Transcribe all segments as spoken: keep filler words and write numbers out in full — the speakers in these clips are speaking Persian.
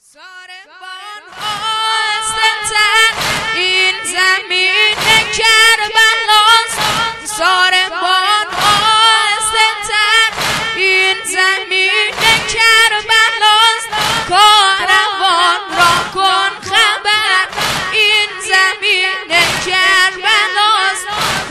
ساربان آستن این زمین کربلاست، ساربان آستن این زمین کربلاست. کاروان را کن خبر این زمین کربلاست،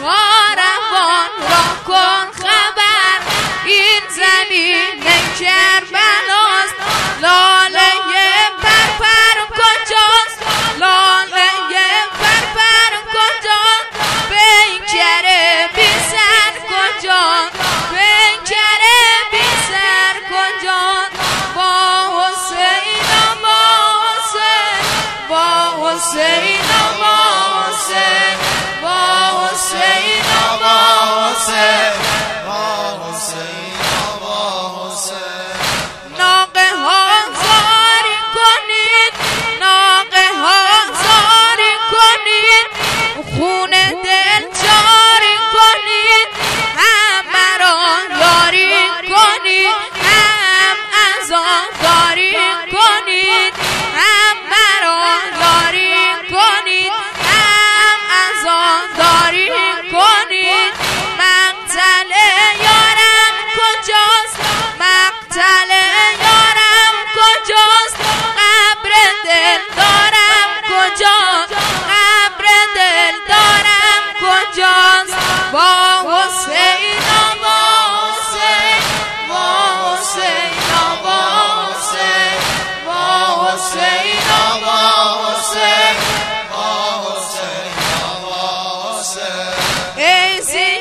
کاروان را کن خبر این زمین کربلاست. لاله پرپر کجاست، لاله پرپر کجاست، پیکر بی سر کجاست، پیکر بی سر کجاست. با حسین با حسین با حسین با حسین با حسین با حسین با حسین با حسین. ناقه ها زاری کنید، ناقه ها زاری کنید، خون دل جاری کنید، همه را یاری کنید، هم از آن داری کنید، همه را یاری کنید، هم از آن داری کنید. مقتل یارم کجاست، مقتل یارم کجاست، قبر دل دارم کجاست، قبر دل دارم کجاست. با حسین با حسین با حسین با حسین با حسین با حسین با حسین با حسین. ای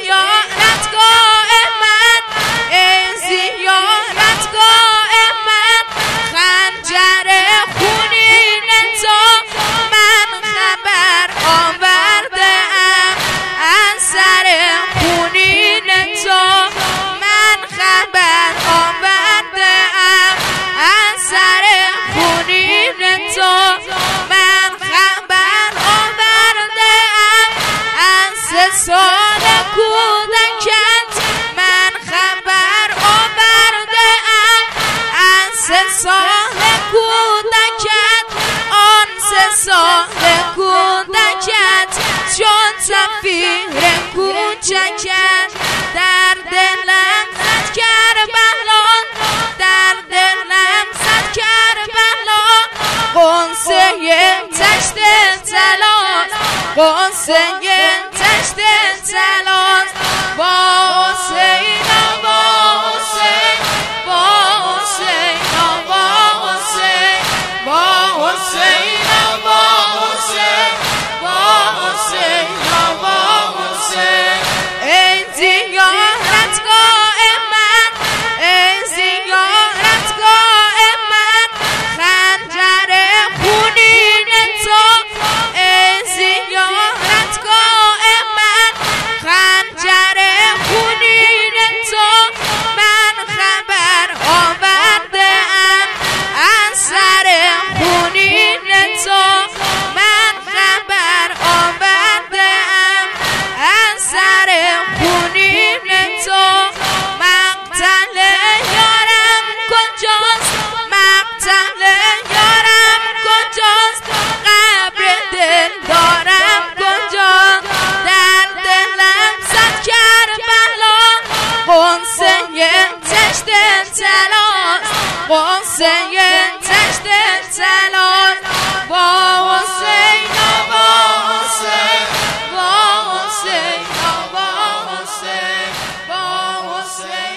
زیارتگاه من، ای زیارتگاه من، خنجر خونین تو من خبر آورده ام، از سر خونین تو من خبر آورده ام، از سر خونین تو من خبر آورده ام. از سه سال کودکت من خبر آورده ام، از سه سال کودکت، آن سه سال کودکت چون سفیر کوچکت. در دلم زد کربلا، در دلم زد کربلا، قنصه تشت طلاست، قنصه تشت طلاست. با حسین با حسین با حسین با حسین با حسین با حسین با حسین با حسین. ای زیارتگاه من، ای زیارتگاه من، خنجر خونین تو، ای زیارتگاه من، خنجر خونین تو من خبر آورده ام، از سر خونین تو من خبر آورده ام، از سر خونین تو. مقتل یارم کجاست، مقتل یارم کجاست، قبر دل دارم کجاست. در دلم زد کربلا، قنصه تشت طلاست، قنصه تشت طلاست. با حسین با حسین با حسین با حسین با حسین